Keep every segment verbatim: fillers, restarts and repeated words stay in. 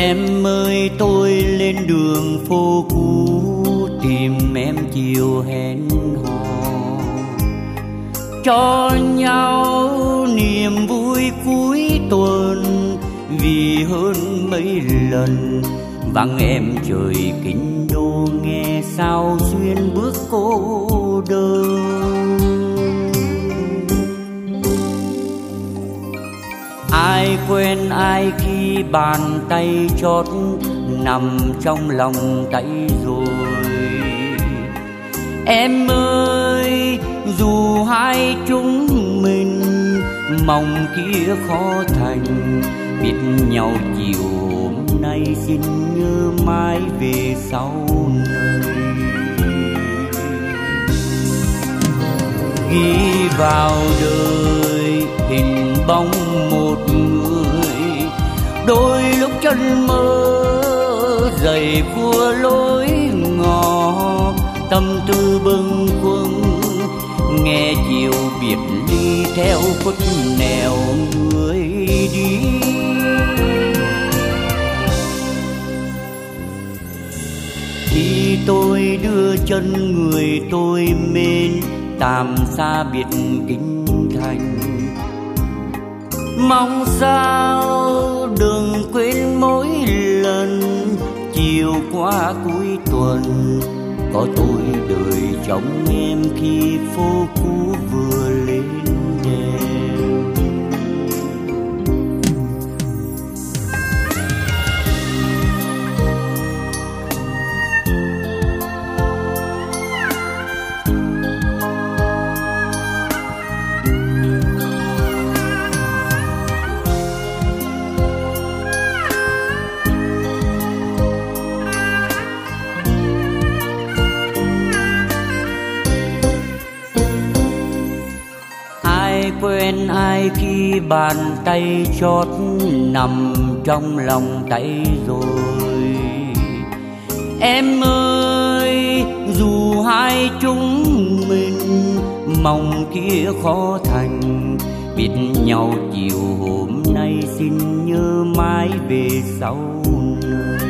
Em ơi tôi lên đường phố cũ tìm em chiều hẹn hò, cho nhau niềm vui cuối tuần. Vì hơn mấy lần vắng em trời kinh đô, nghe sao xuyên bước cô đơn. Ai quen ai khi bàn tay chót nằm trong lòng tay rồi. Em ơi dù hai chúng mình mong kia khó thành, biết nhau chiều hôm nay xin nhớ mãi về sau này. Ghi vào đời hình bóng một người, đôi lúc chân mơ dày vua lối ngõ. Tâm tư bâng khuâng nghe chiều biệt ly, theo khuất nẻo người đi. Khi tôi đưa chân người tôi mến tạm xa biệt kinh thành, mong sao đừng quên mỗi lần chiều qua cuối tuần có tôi đợi trong em khi phố cũ vừa lên đèn. Quen ai khi bàn tay chót nằm trong lòng tay rồi. Em ơi dù hai chúng mình mong kia khó thành, biết nhau chiều hôm nay xin nhớ mãi về sau này.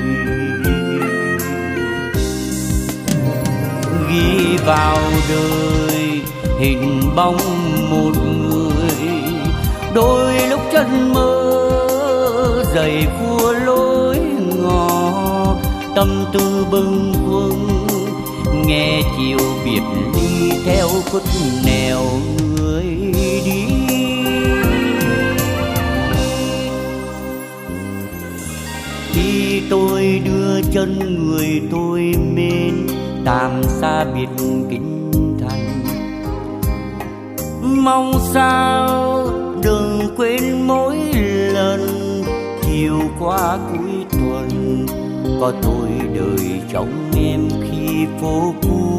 Ghi vào đời hình bóng một người, đôi lúc chân mơ dày vua lối ngõ. Tâm tư bâng khuâng nghe chiều biệt ly, theo khuất nẻo người đi. Khi tôi đưa chân người tôi mến tạm xa biệt kinh thành, mong sao đừng quên mỗi lần chiều qua cuối tuần có tôi đợi trong em khi phố cũ